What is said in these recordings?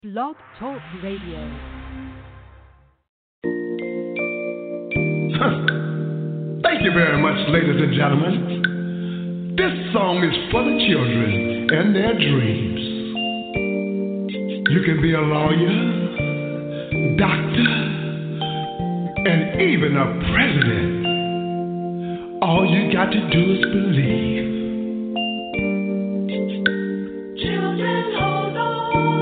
Blog Talk Radio. Thank you very much, ladies and gentlemen. This song is for the children and their dreams. You can be a lawyer, doctor, and even a president. All you got to do is believe. Children, hold on.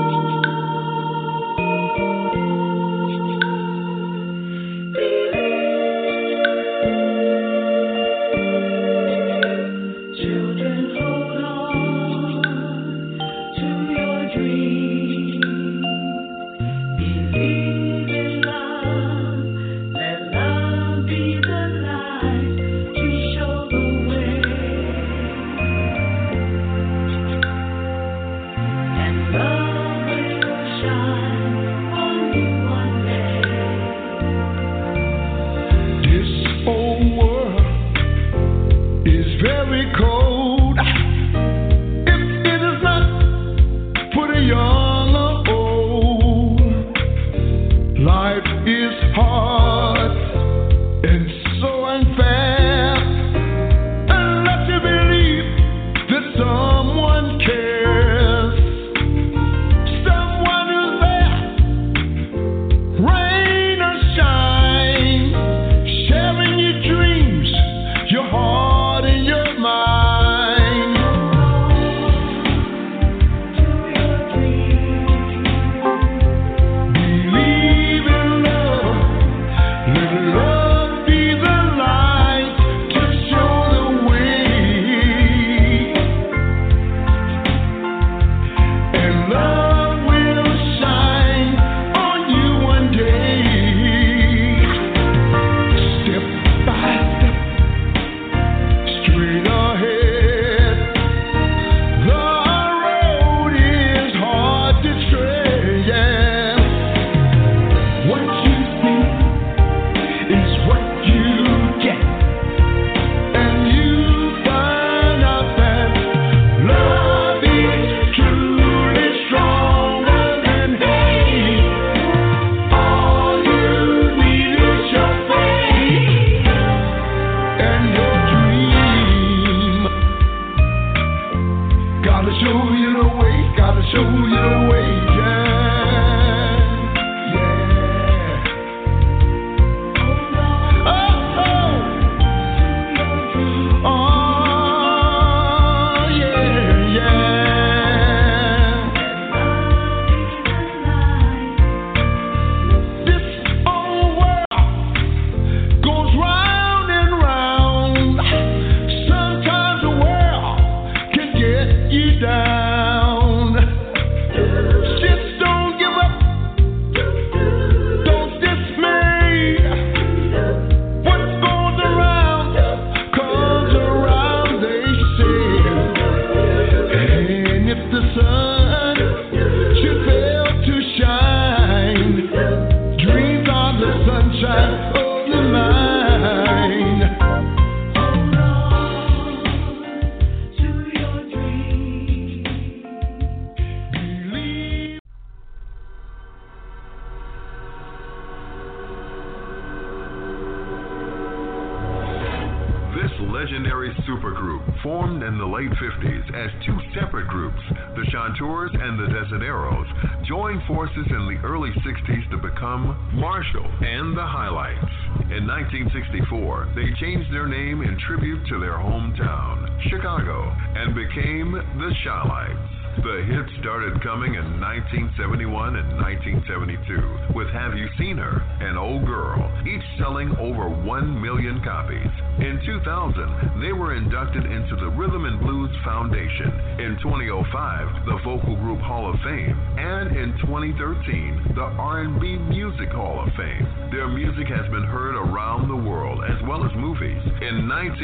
The hits started coming in 1971 and 1972 with Have You Seen Her and Old Girl, each selling over 1 million copies. In 2000, they were inducted into the Rhythm and Blues Foundation. In 2005, the Vocal Group Hall of Fame. And in 2013, the R&B Music Hall of Fame. Their music has been heard around the world as well as movies. In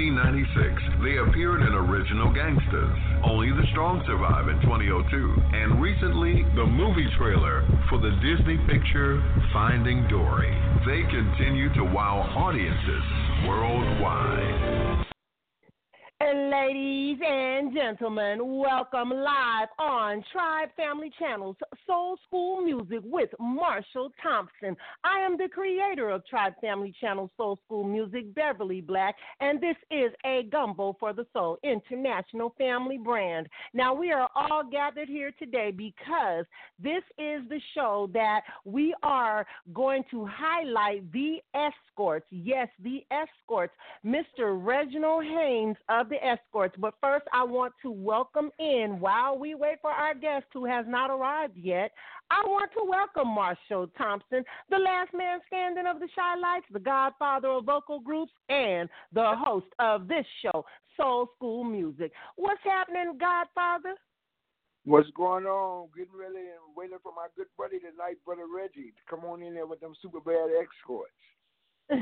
1996, they appeared in Original Gangsters. Only the Strong Survive in 2002. And recently, the movie trailer for the Disney picture Finding Dory. They continue to wow audiences worldwide. And ladies and gentlemen, welcome live on Tribe Family Channel's Soul School Music with Marshall Thompson. I am the creator of Tribe Family Channel's Soul School Music, Beverly Black, and this is a Gumbo for the Soul international family brand. Now, we are all gathered here today because this is the show that we are going to highlight the escorts. Yes, the escorts. Mr. Reginald Haynes of the Escorts. But first, I want to welcome in, while we wait for our guest who has not arrived yet, I want to welcome Marshall Thompson, the last man standing of the Shy Lights, the godfather of vocal groups, and the host of this show, Soul School Music. What's happening, Godfather? What's going on? Getting ready and waiting for my good buddy tonight, Brother Reggie, to come on in there with them super bad escorts. That's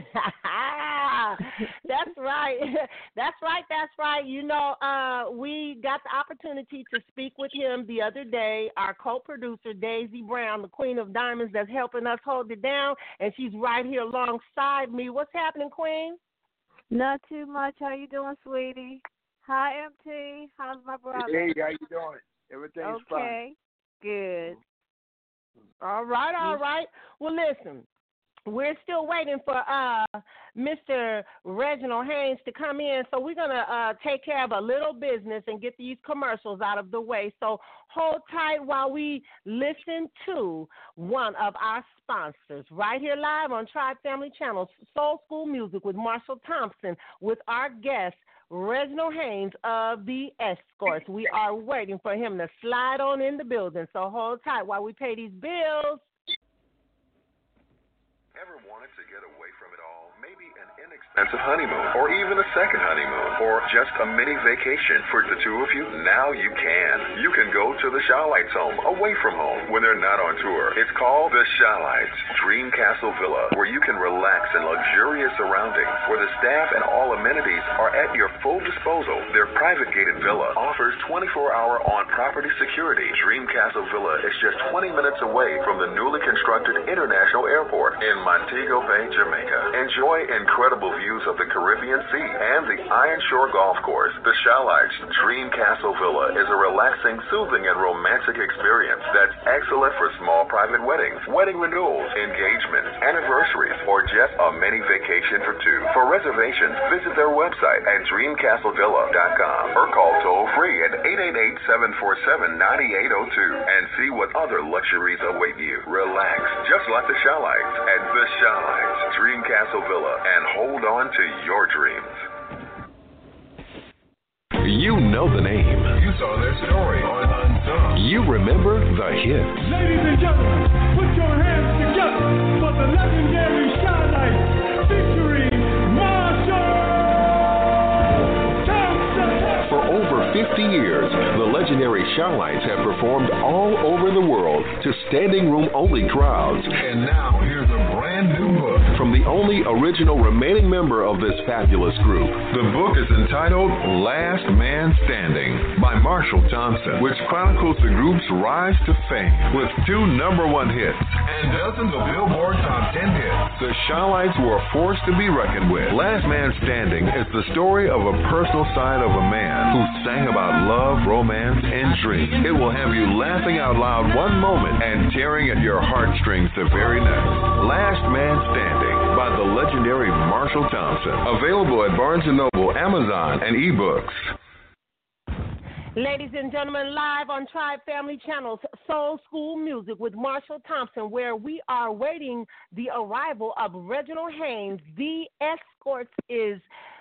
right. That's right. You know, we got the opportunity to speak with him the other day. Our co-producer, Daisy Brown, the Queen of Diamonds, that's helping us hold it down, and she's right here alongside me. What's happening, Queen? Not too much. How you doing, sweetie? Hi, MT. How's my brother? Hey, how you doing? Everything's fine. Okay, good. All right. Well, listen. We're still waiting for Mr. Reginald Haynes to come in, so we're going to take care of a little business and get these commercials out of the way. So hold tight while we listen to one of our sponsors right here live on Tribe Family Channel, Soul School Music with Marshall Thompson, with our guest, Reginald Haynes of the Escorts. We are waiting for him to slide on in the building, so hold tight while we pay these bills. Ever wanted to get away from it all? Maybe an inexpensive honeymoon, or even a second honeymoon, or just a mini vacation for the two of you? Now you can. You can go to the Shylights home, away from home, when they're not on tour. It's called the Shylights Dream Castle Villa, where you can relax in luxurious surroundings, where the staff and all amenities are at your full disposal. Their private gated villa offers 24-hour on-property security. Dream Castle Villa is just 20 minutes away from the newly constructed International Airport in Montego Bay, Jamaica. Enjoy incredible views of the Caribbean Sea and the Iron Shore Golf Course. The Shylights Dream Castle Villa is a relaxing, soothing, and romantic experience that's excellent for small private weddings, wedding renewals, engagements, anniversaries, or just a mini vacation for two. For reservations, visit their website at dreamcastlevilla.com or call toll-free at 888-747-9802 and see what other luxuries await you. Relax, just like the Shylights at the Shylights Dream Castle Villa, and hold on to your dreams. You know the name. You saw their story on Unsung. You remember the hits. Ladies and gentlemen, put your hands together for the legendary Shylights featuring Marshall Thompson. For over 50 years, the legendary Shylights have performed all over the world to standing room only crowds. And now here's a brand new book from the only original remaining member of this fabulous group. The book is entitled Last Man Standing by Marshall Thompson, which chronicles the group's rise to fame with 2 #1 hits and dozens of Billboard Top 10 hits. The Shylights were a force to be reckoned with. Last Man Standing is the story of a personal side of a man who sang about love, romance, and dreams. It will have you laughing out loud one moment and tearing at your heartstrings the very next. Last Man Standing by the legendary Marshall Thompson. Available at Barnes & Noble, Amazon, and eBooks. Ladies and gentlemen, live on Tribe Family Channel's Soul School Music with Marshall Thompson, where we are waiting the arrival of Reginald Haynes. The Escorts is...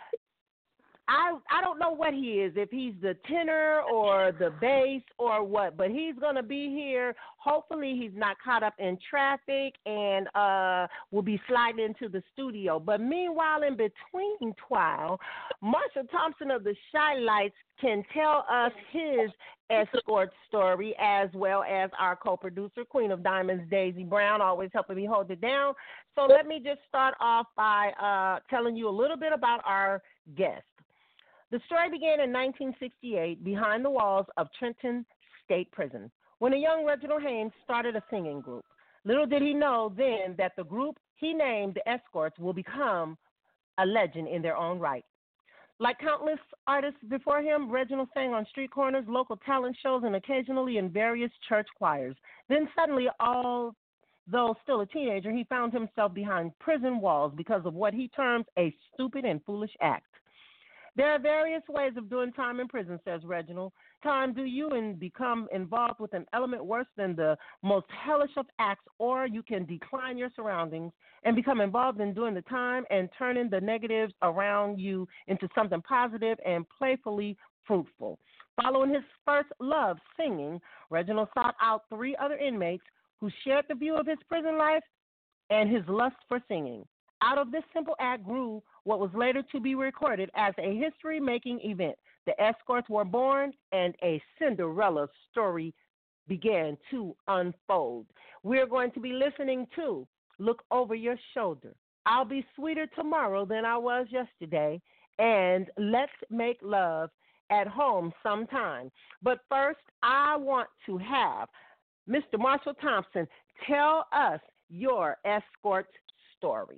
I don't know what he is, if he's the tenor or the bass or what, but he's going to be here. Hopefully he's not caught up in traffic and will be sliding into the studio. But meanwhile, in between while, Marshall Thompson of the Shylights can tell us his escort story, as well as our co-producer, Queen of Diamonds, Daisy Brown, always helping me hold it down. So let me just start off by telling you a little bit about our guest. The story began in 1968 behind the walls of Trenton State Prison when a young Reginald Haynes started a singing group. Little did he know then that the group he named the Escorts will become a legend in their own right. Like countless artists before him, Reginald sang on street corners, local talent shows, and occasionally in various church choirs. Then suddenly, although still a teenager, he found himself behind prison walls because of what he terms a stupid and foolish act. There are various ways of doing time in prison, says Reginald. Time do you and become involved with an element worse than the most hellish of acts, or you can decline your surroundings and become involved in doing the time and turning the negatives around you into something positive and playfully fruitful. Following his first love, singing, Reginald sought out 3 other inmates who shared the view of his prison life and his lust for singing. Out of this simple act grew what was later to be recorded as a history-making event. The Escorts were born, and a Cinderella story began to unfold. We're going to be listening to Look Over Your Shoulder, I'll Be Sweeter Tomorrow Than I Was Yesterday, and Let's Make Love at Home Sometime. But first, I want to have Mr. Marshall Thompson tell us your escort story.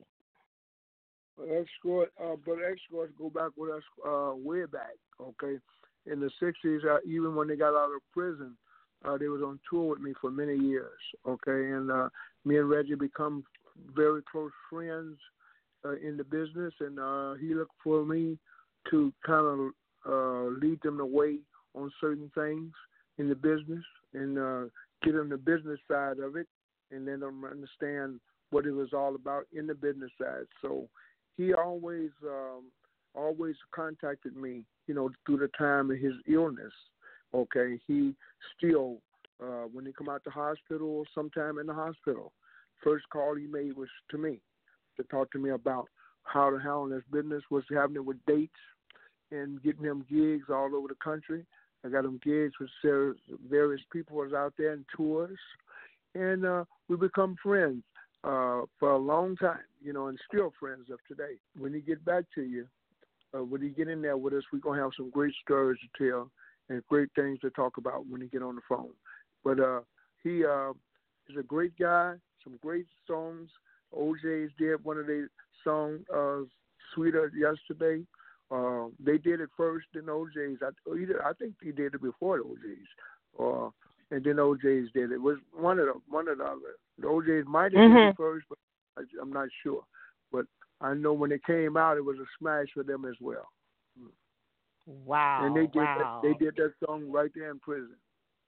Escorts go back with us way back, okay? In the 60s, even when they got out of prison, they was on tour with me for many years, okay? And me and Reggie become very close friends in the business, and he looked for me to kind of lead them the way on certain things in the business and get them the business side of it and let them understand what it was all about in the business side. So he always contacted me, through the time of his illness. Okay, he still, when he come out the hospital, sometime in the hospital, first call he made was to me to talk to me about how to handle his business, what's happening with dates, and getting him gigs all over the country. I got him gigs with various people was out there in tours, and we become friends. For a long time, and still friends of today. When he get back to you, when he get in there with us, we're going to have some great stories to tell and great things to talk about when he get on the phone. But he is a great guy, some great songs. OJ's did one of their songs, Sweeter Yesterday. They did it first, then OJ's. I think he did it before OJ's. And then OJ's did it. It was one of the other. The OJ's might have did it first, but I'm not sure. But I know when it came out, it was a smash for them as well. Wow! And they did that song right there in prison.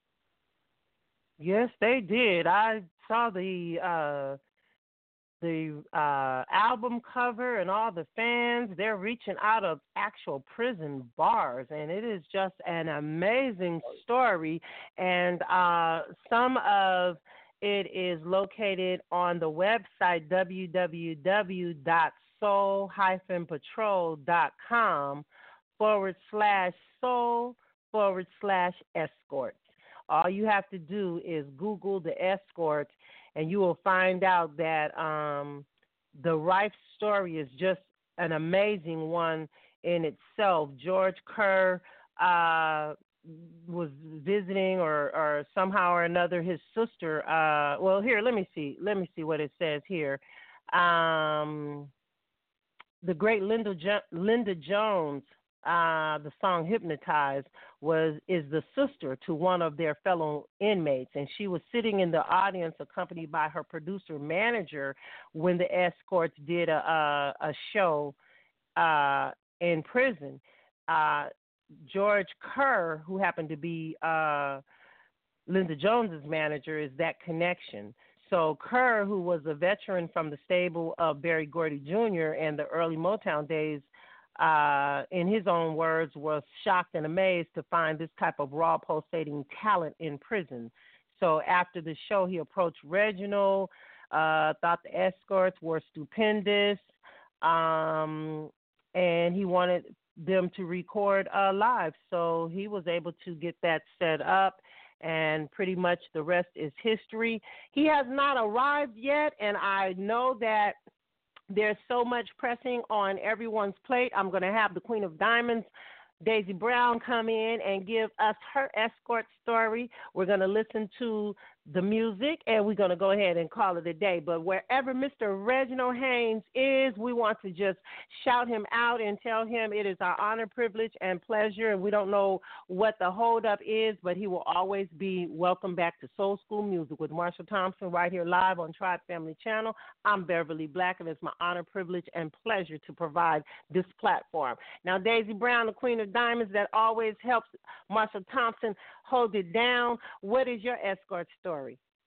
Yes, they did. I saw the album cover and all the fans. They're reaching out of actual prison bars, and it is just an amazing story. And some of it is located on the website www.soul-patrol.com/soul/escorts. All you have to do is Google the Escorts, and you will find out that the Rife story is just an amazing one in itself. George Kerr was visiting, or somehow or another, his sister. Well, here, let me see what it says here. The great Linda Jones. The song "Hypnotized" is the sister to one of their fellow inmates, and she was sitting in the audience accompanied by her producer manager when the Escorts did a show in prison. George Kerr, who happened to be Linda Jones's manager, is that connection. So Kerr, who was a veteran from the stable of Berry Gordy Jr. and the early Motown days, in his own words, was shocked and amazed to find this type of raw pulsating talent in prison. So after the show, he approached Reginald, thought the Escorts were stupendous, and he wanted them to record live. So he was able to get that set up, and pretty much the rest is history. He has not arrived yet, and I know that there's so much pressing on everyone's plate. I'm going to have the Queen of Diamonds, Daisy Brown, come in and give us her escort story. We're going to listen to the music, and we're going to go ahead and call it a day. But wherever Mr. Reginald Haynes is, we want to just shout him out and tell him it is our honor, privilege, and pleasure. And we don't know what the holdup is, but he will always be welcome back to Soul School Music with Marshall Thompson right here live on Tribe Family Channel. I'm Beverly Black, and it's my honor, privilege, and pleasure to provide this platform. Now, Daisy Brown, the Queen of Diamonds, that always helps Marshall Thompson hold it down. What is your escort story?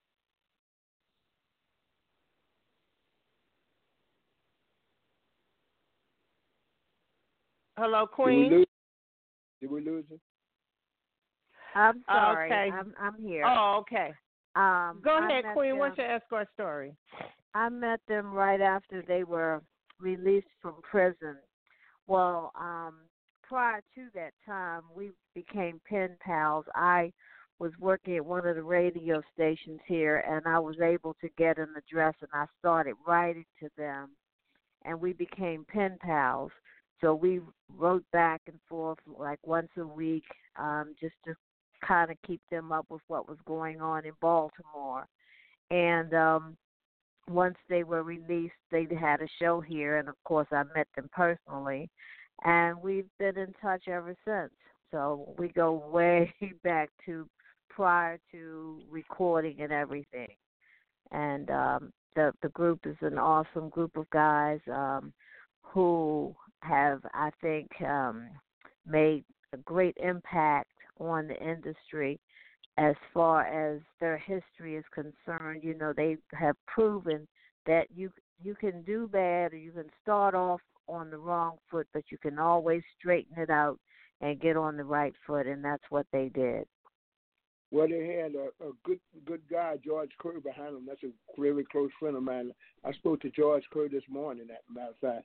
Hello, Queen. Did we lose it? I'm sorry. Okay. I'm here. Oh, okay. Go ahead, Queen. Them, what's your escort story? I met them right after they were released from prison. Well, prior to that time, we became pen pals. I was working at one of the radio stations here, and I was able to get an address, and I started writing to them, and we became pen pals. So we wrote back and forth like once a week, just to kind of keep them up with what was going on in Baltimore. And once they were released, they had a show here, and of course I met them personally, and we've been in touch ever since. So we go way back to prior to recording and everything. And the group is an awesome group of guys who have, I think, made a great impact on the industry as far as their history is concerned. You know, they have proven that you can do bad, or you can start off on the wrong foot, but you can always straighten it out and get on the right foot, and that's what they did. Well, they had a good guy, George Curry, behind them. That's a very close friend of mine. I spoke to George Curry this morning, as a matter of fact.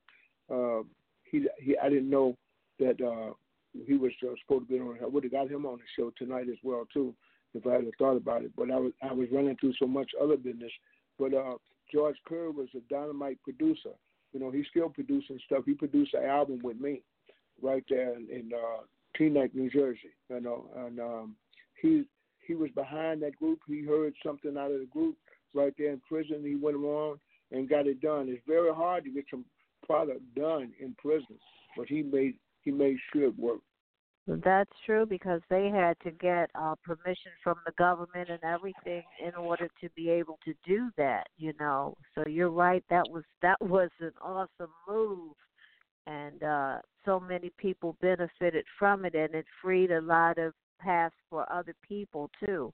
I didn't know that he was supposed to be on. I would have got him on the show tonight as well, too, if I had thought about it. But I was running through so much other business. But George Curry was a dynamite producer. You know, he's still producing stuff. He produced an album with me right there in Teaneck, New Jersey. You know, and he was behind that group. He heard something out of the group right there in prison. He went along and got it done. It's very hard to get some product done in prison, but he made sure it worked. That's true, because they had to get permission from the government and everything in order to be able to do that, you know. So you're right, that was an awesome move, and so many people benefited from it, and it freed a lot of paths for other people too.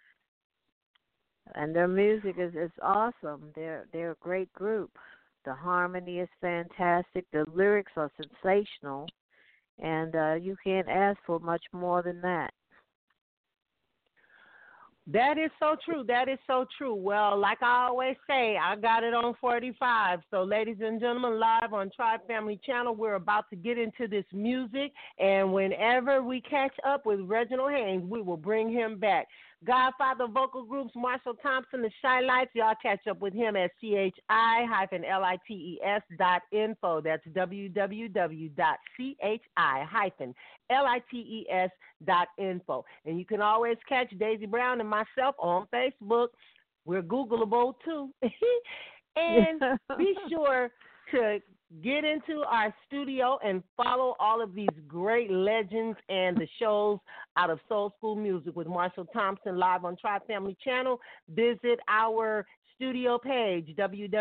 And their music is awesome. They're a great group. The harmony is fantastic. The lyrics are sensational. And you can't ask for much more than that. That is so true. That is so true. Well, like I always say, I got it on 45. So, ladies and gentlemen, live on Tribe Family Channel, we're about to get into this music. And whenever we catch up with Reginald Haynes, we will bring him back. Godfather Vocal Groups, Marshall Thompson, the Shy Lights. Y'all catch up with him at chi-lites.info. That's www.chi-lites.info. And you can always catch Daisy Brown and myself on Facebook. We're Googleable, too. And be sure to get into our studio and follow all of these great legends and the shows out of Soul School Music with Marshall Thompson live on Tribe Family Channel. Visit our studio page,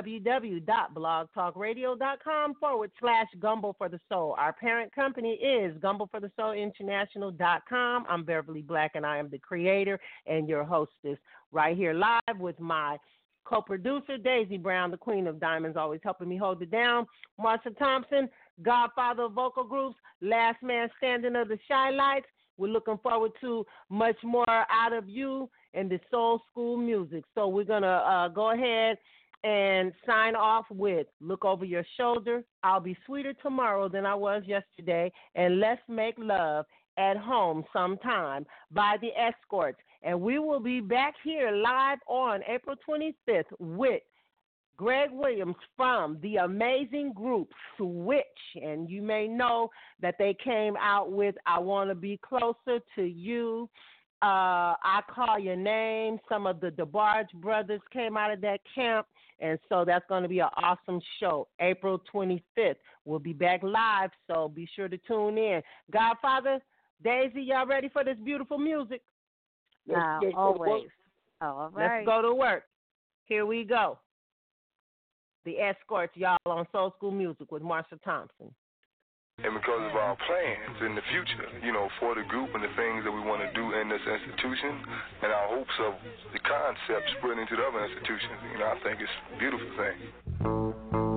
www.blogtalkradio.com/Gumbo for the Soul. Our parent company is GumboForTheSoulInternational.com. I'm Beverly Black, and I am the creator and your hostess right here live with my co-producer, Daisy Brown, the Queen of Diamonds, always helping me hold it down. Marshall Thompson, Godfather of Vocal Groups, last man standing of the Shy Lights. We're looking forward to much more out of you and the Soul School Music. So we're going to go ahead and sign off with Look Over Your Shoulder, I'll Be Sweeter Tomorrow Than I Was Yesterday, and Let's Make Love at Home Sometime by the Escorts. And we will be back here live on April 25th with Greg Williams from the amazing group Switch. And you may know that they came out with I Want to Be Closer to You I Call Your Name. Some of the DeBarge brothers came out of that camp, and so that's going to be an awesome show. April 25th. We'll be back live, so be sure to tune in. Godfather, Daisy, y'all ready for this beautiful music? Always. All right. Let's go to work. Here we go. The Escorts, y'all, on Soul School Music with Marsha Thompson. And because of our plans in the future, for the group and the things that we want to do in this institution and our hopes of the concept spreading to the other institutions, I think it's a beautiful thing.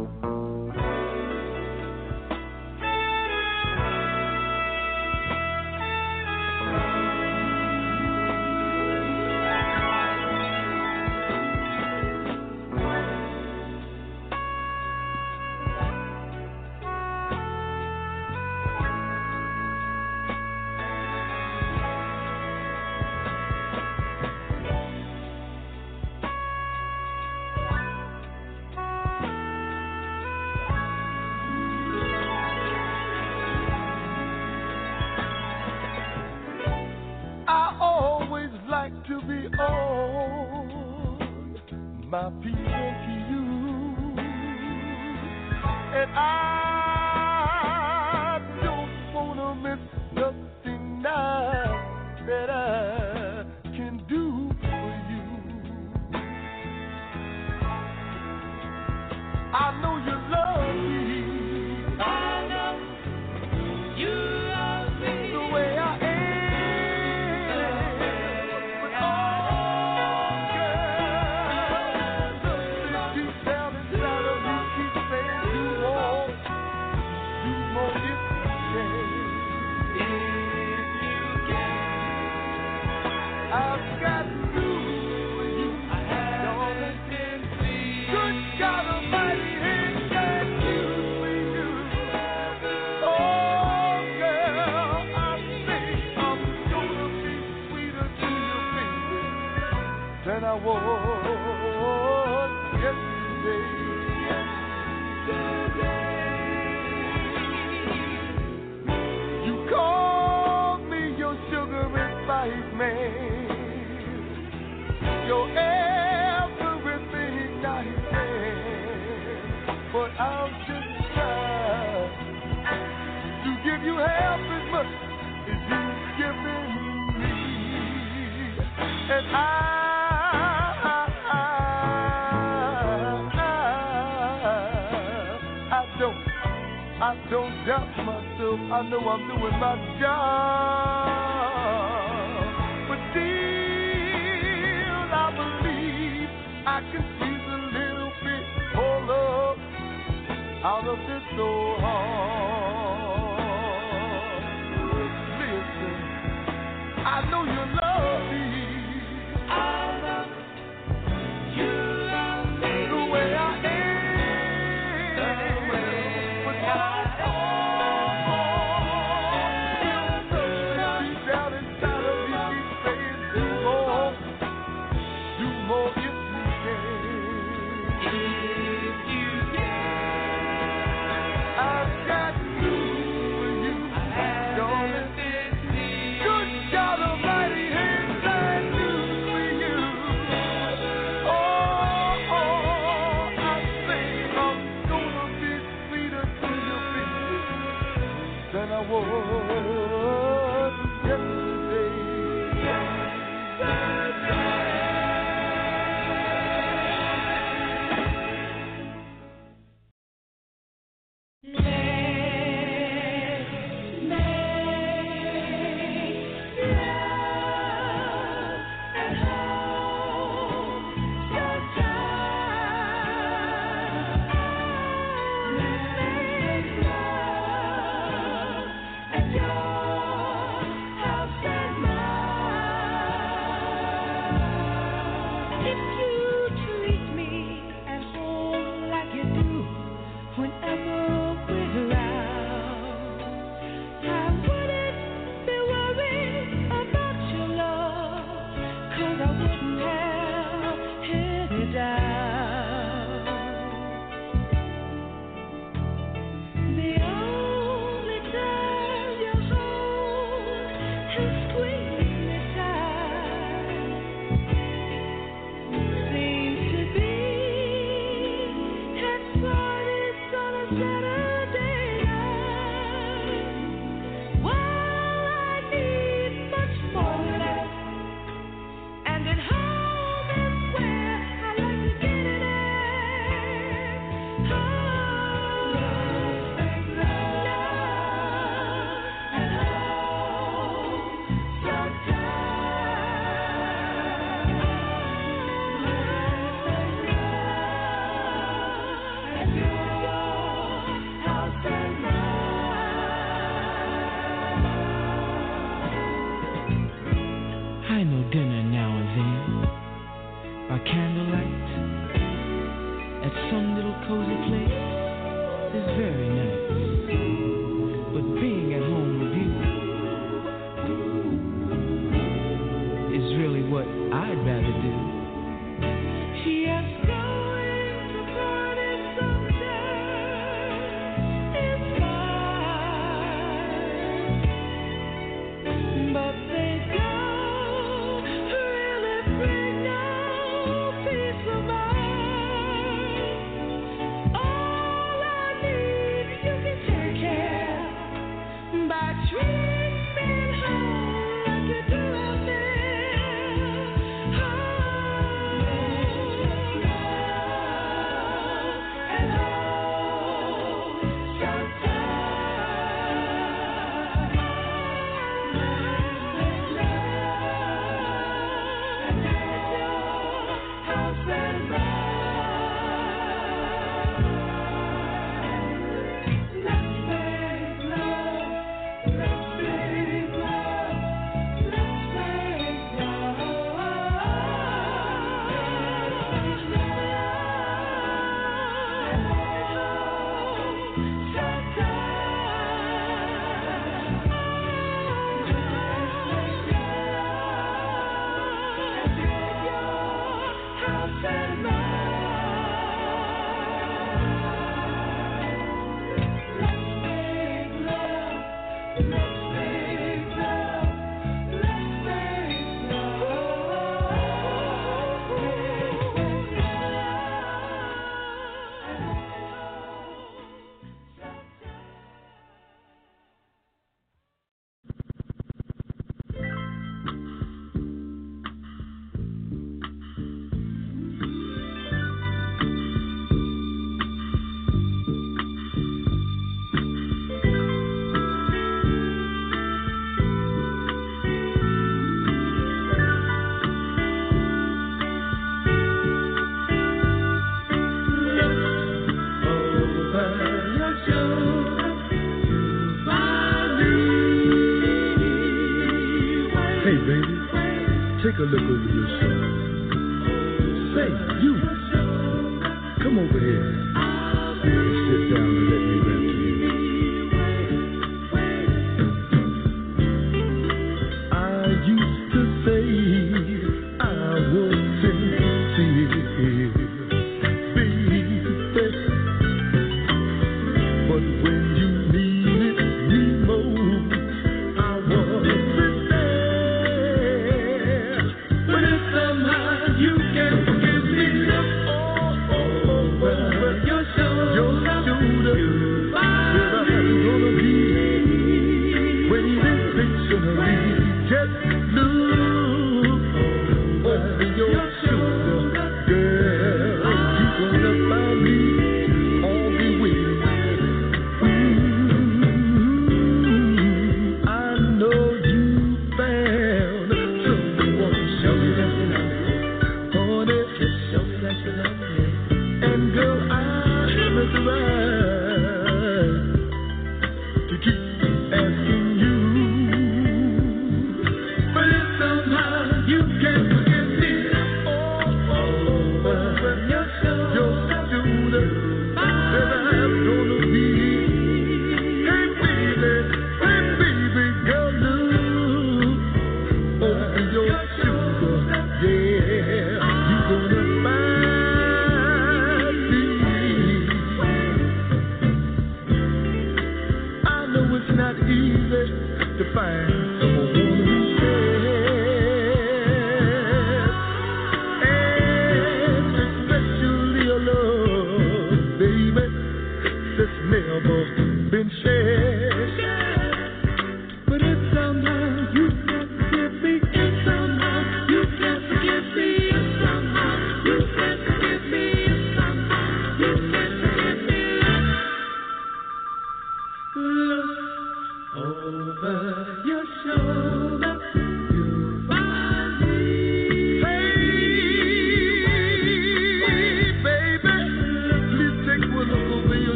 To be on my feet to you, and I don't wanna miss nothing now that I can do for you. I know you love me. I know you love me the way I am. Than I was yesterday. You called me your sugar and spice man, your everything I had. But I'm just trying to give you half as much as you've given me, and I don't doubt myself, I know I'm doing my job. But still, I believe I can squeeze a little bit more love out of this old heart. Listen, I know you love me. I love you, love me the way I am. If you can, I've got Take a look over your shoulder. Say, you, come over here and sit down and let me rap to you. I used to say I was sincere, baby, but when you needed me most, I wasn't there. But if somehow you can forgive me, oh, well,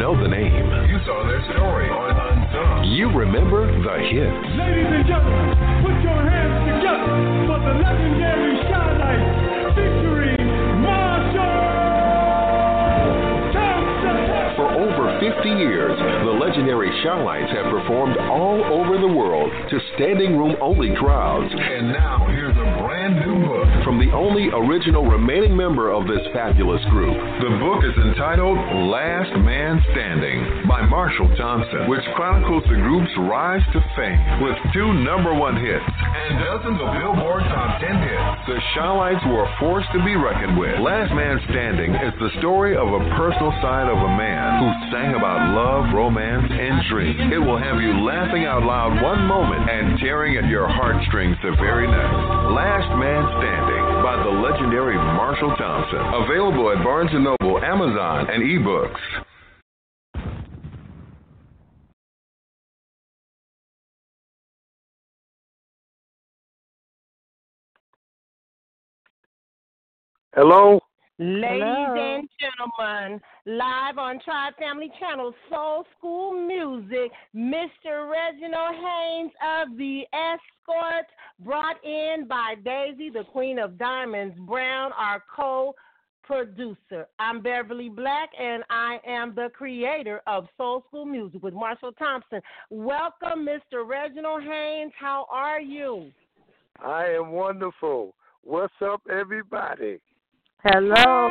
know the name. You saw their story on Unsung. You remember the hits. Ladies and gentlemen, put your hands together for the legendary Shy-Lites featuring Marshall Thompson. For over 50 years, the legendary Shy-Lites have performed all over the world to standing room only crowds. And now here's a brand new book from the only original remaining member of this fabulous group. The book is entitled Last Man Standing by Marshall Thompson, which chronicles the group's rise to fame with 2 #1 hits and dozens of Billboard Top 10 hits. The Shy-Lites were a force to be reckoned with. Last Man Standing is the story of a personal side of a man who sang about love, romance, and dreams. It will have you laughing out loud one moment and tearing at your heartstrings the very next. Last Man Standing by the legendary Marshall Thompson. Available at Barnes & Noble, Amazon, and eBooks. Hello? Ladies and gentlemen, live on Tri-Family Channel, Soul School Music, Mr. Reginald Haynes of the Escorts, brought in by Daisy, the Queen of Diamonds Brown, our co-producer. I'm Beverly Black, and I am the creator of Soul School Music with Marshall Thompson. Welcome, Mr. Reginald Haynes. How are you? I am wonderful. What's up, everybody? Hello.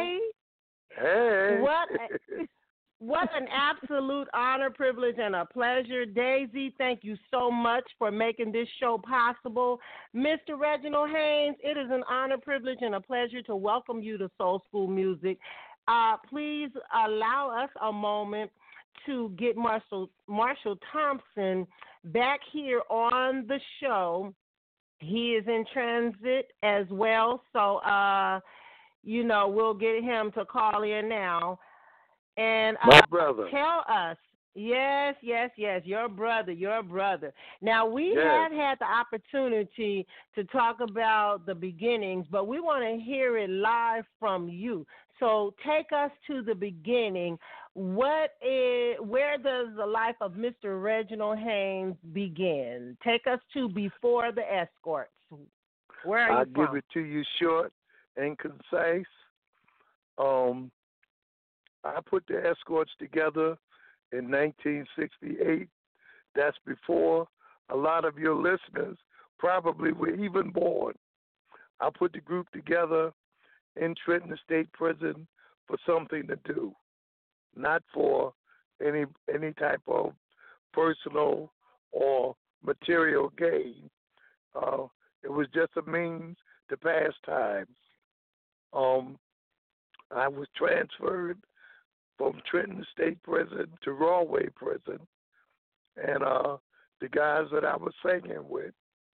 Hey. What an absolute honor, privilege, and a pleasure. Daisy, thank you so much for making this show possible. Mr. Reginald Haynes, it is an honor, privilege, and a pleasure to welcome you to Soul School Music. Please allow us a moment to get Marshall Thompson back here on the show. He is in transit as well, so we'll get him to call in now. And my brother. Tell us. Yes, your brother. Now, we have had the opportunity to talk about the beginnings, but we want to hear it live from you. So take us to the beginning. Where does the life of Mr. Reginald Haynes begin? Take us to before the Escorts. Where are you from? I'll give it to you short and concise. I put the Escorts together in 1968. That's before a lot of your listeners probably were even born. I put the group together in Trenton State Prison for something to do, not for any type of personal or material gain. It was just a means to pass time. I was transferred from Trenton State Prison to Rahway Prison, and the guys that I was singing with,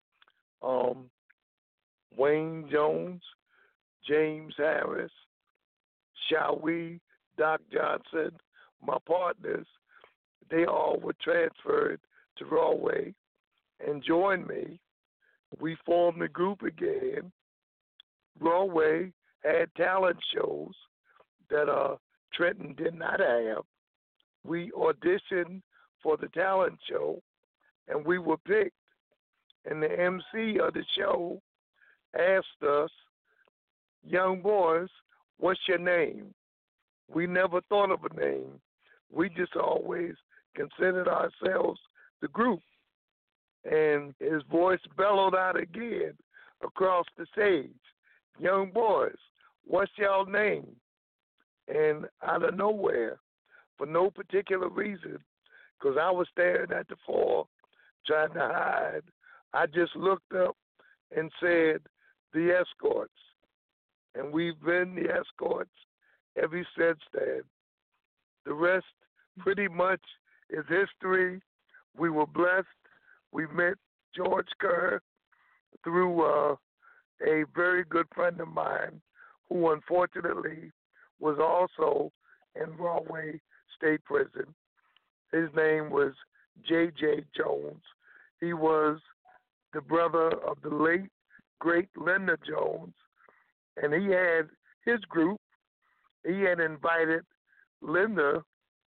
Wayne Jones, James Harris, Shawi, Doc Johnson, my partners, they all were transferred to Rahway and joined me. We formed the group again. Rahway had talent shows that Trenton did not have. We auditioned for the talent show, and we were picked. And the MC of the show asked us, young boys, what's your name? We never thought of a name. We just always considered ourselves the group. And his voice bellowed out again across the stage. Young boys, what's y'all name? And out of nowhere, for no particular reason, because I was staring at the floor trying to hide, I just looked up and said, the Escorts. And we've been the Escorts ever since then. The rest pretty much is history. We were blessed. We met George Kerr through a very good friend of mine who unfortunately was also in Rahway State Prison. His name was J.J. Jones. He was the brother of the late, great Linda Jones, and he had his group. He had invited Linda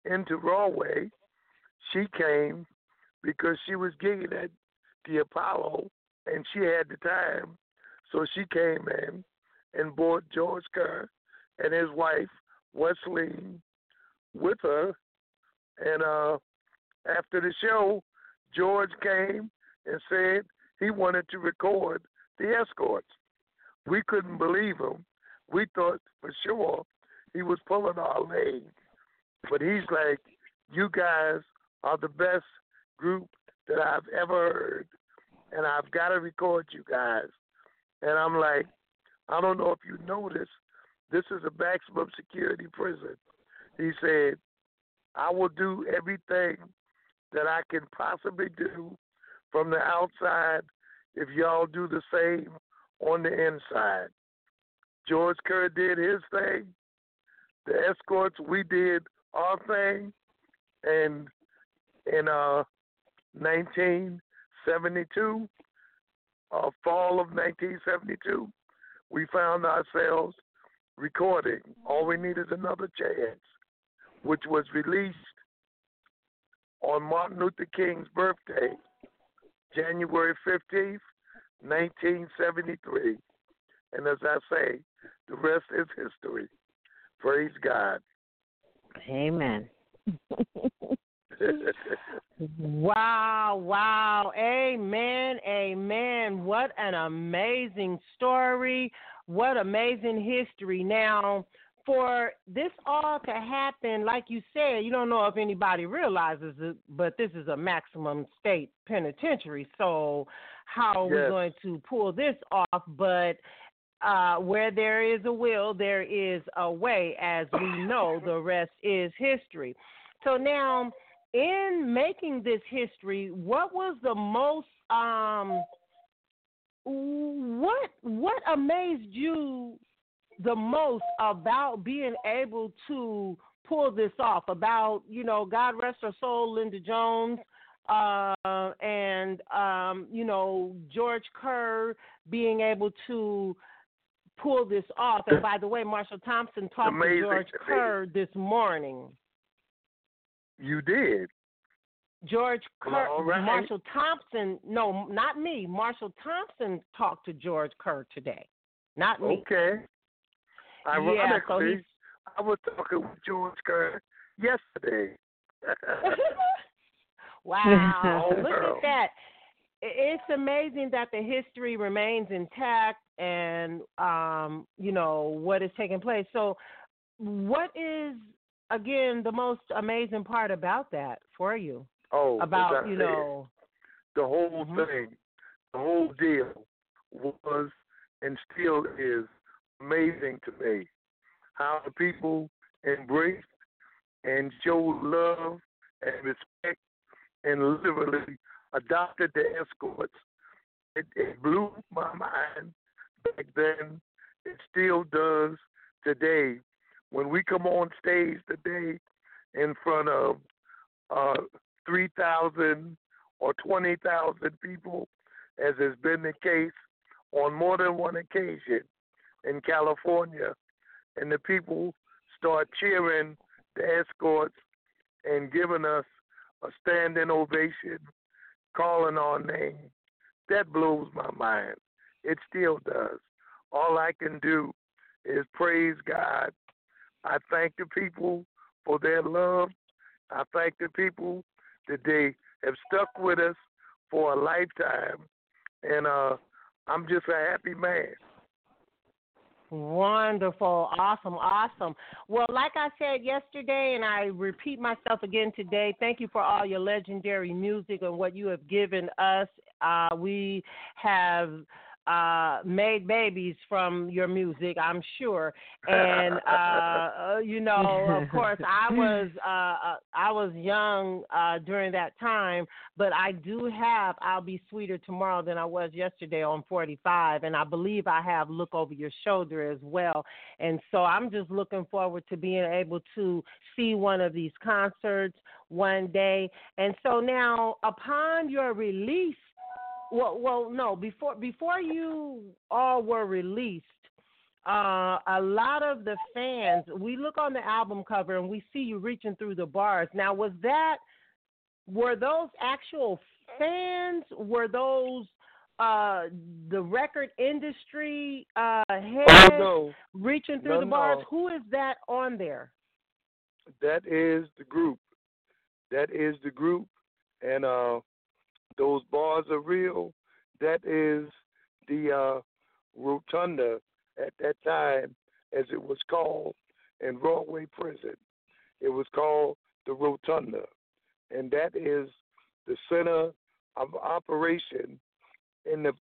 into Broadway, she came because she was gigging at the Apollo and she had the time. So she came in and brought George Kerr and his wife, Wesleyan, with her. And after the show, George came and said he wanted to record the Escorts. We couldn't believe him. We thought for sure he was pulling our leg. But he's like, you guys are the best group that I've ever heard, and I've got to record you guys. And I'm like, I don't know if you noticed, this is a maximum security prison. He said, I will do everything that I can possibly do from the outside if y'all do the same on the inside. George Kerr did his thing. The Escorts, we did our thing. And in 1972, fall of 1972, we found ourselves recording All We Need Is Another Chance, which was released on Martin Luther King's birthday, January 15th, 1973. And as I say, the rest is history. Praise God. Amen. Wow. Amen. What an amazing story. What amazing history. Now, for this all to happen, like you said, you don't know if anybody realizes it, but this is a maximum state penitentiary. So how are we going to pull this off? But where there is a will, there is a way. As we know, the rest is history. So now, in making this history, what was the most what amazed you the most about being able to pull this off? About, God rest her soul, Linda Jones, and George Kerr being able to pull this off. And by the way, Marshall Thompson talked to George Kerr this morning. You did? George Kerr, right. Marshall Thompson, no, not me. Marshall Thompson talked to George Kerr today, not me. Okay. Ironically, so I was talking with George Kerr yesterday. Wow, look at that. It's amazing that the history remains intact and, what is taking place. So what is, again, the most amazing part about that for you? Oh, about, the whole thing, the whole deal was and still is amazing to me. How the people embraced and showed love and respect and literally adopted the Escorts. It blew my mind back then. It still does today. When we come on stage today in front of 3,000 or 20,000 people, as has been the case on more than one occasion in California, and the people start cheering the Escorts and giving us a standing ovation, calling our name, that blows my mind. It still does. All I can do is praise God. I thank the people for their love. I thank the people that they have stuck with us for a lifetime. And I'm just a happy man. Wonderful. Awesome. Well, like I said yesterday, and I repeat myself again today, thank you for all your legendary music and what you have given us. We have made babies from your music, I'm sure. And of course, I was young during that time, but I do have I'll Be Sweeter Tomorrow Than I Was Yesterday on 45, and I believe I have Look Over Your Shoulder as well. And so I'm just looking forward to being able to see one of these concerts one day. And so now, upon your release, before you all were released, a lot of the fans, we look on the album cover and we see you reaching through the bars. Now, were those actual fans? Were those the record industry heads reaching through the bars? No. Who is that on there? That is the group. And those bars are real. That is the Rotunda at that time, as it was called in Broadway Prison. It was called the Rotunda, and that is the center of operation in the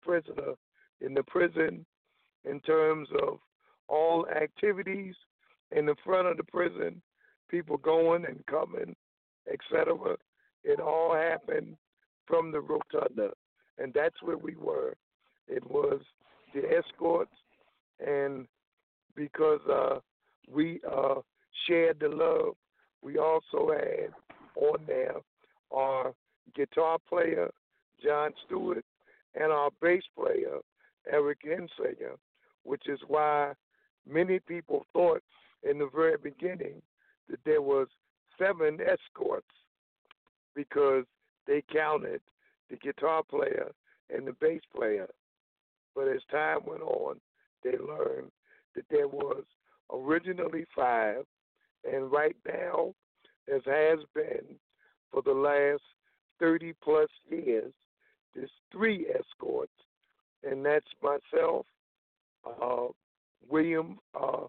prison in terms of all activities in the front of the prison, people going and coming, etc. It all happened from the Rotunda, and that's where we were. It was the escorts, and because we shared the love, we also had on there our guitar player, John Stewart, and our bass player, Eric Hensinger, which is why many people thought in the very beginning that there was 7 escorts, because they counted the guitar player and the bass player. But as time went on, they learned that there was originally 5, and right now, as has been for the last 30-plus years, there's 3 escorts, and that's myself, William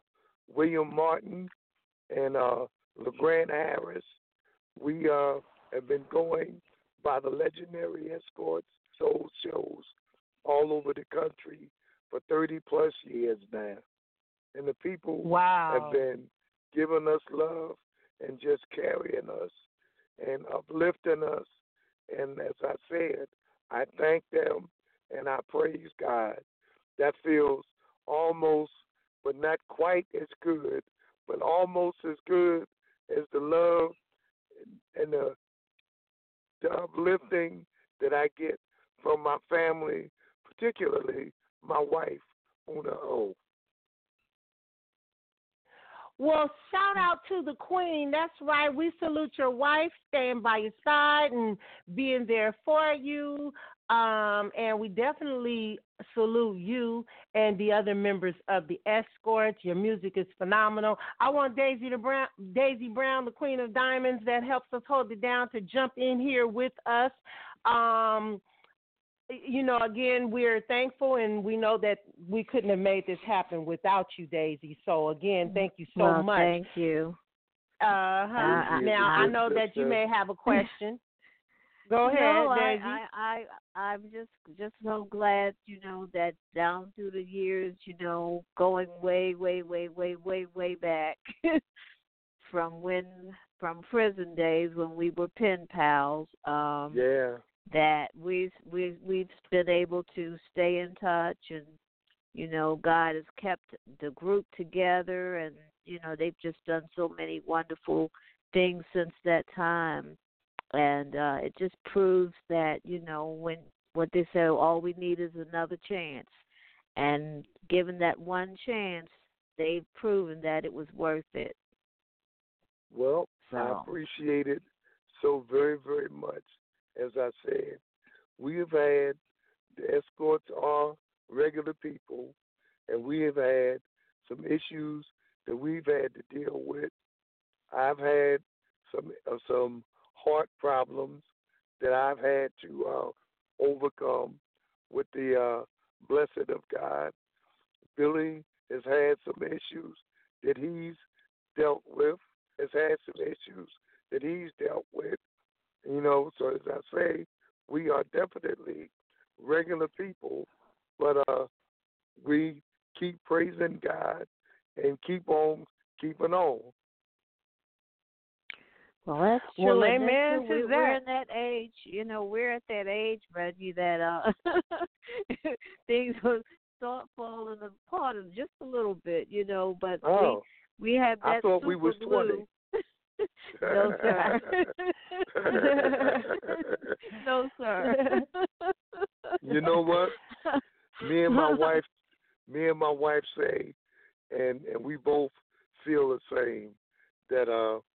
Martin, and LeGrand Harris. We have been going by the legendary escorts, sold shows all over the country for 30-plus years now. And the people have been giving us love and just carrying us and uplifting us. And as I said, I thank them and I praise God. That feels almost, but not quite as good, but almost as good as the love and the uplifting that I get from my family, particularly my wife, Una O. Well, shout out to the Queen. That's right. We salute your wife, staying by your side and being there for you. And we definitely salute you and the other members of the escorts. Your music is phenomenal. I want Daisy Brown, the Queen of Diamonds, that helps us hold it down, to jump in here with us. Again, we're thankful, and we know that we couldn't have made this happen without you, Daisy. So, again, thank you so much. Thank you. Now, I know that you may have a question. Go ahead, Daisy. I'm just so glad, that down through the years, going way, way, way, way, way, way back from prison days when we were pen pals. That we've been able to stay in touch, and God has kept the group together, and they've just done so many wonderful things since that time, and it just proves that when what they say, all we need is another chance, and given that one chance, they've proven that it was worth it. Well, I appreciate it so very, very much. As I said, we have had, the escorts are regular people, and we have had some issues that we've had to deal with. I've had some heart problems that I've had to overcome with the blessing of God. Billy has had some issues that he's dealt with, So as I say, we are definitely regular people, but we keep praising God and keep on keeping on. Well, that's true. Well, amen. We're in that age, we're at that age, Reggie, that things will start falling apart just a little bit, but we have that. I thought we was 20. No, sir. No, sir. You know what? Me and my wife me and my wife say, and we both feel the same, that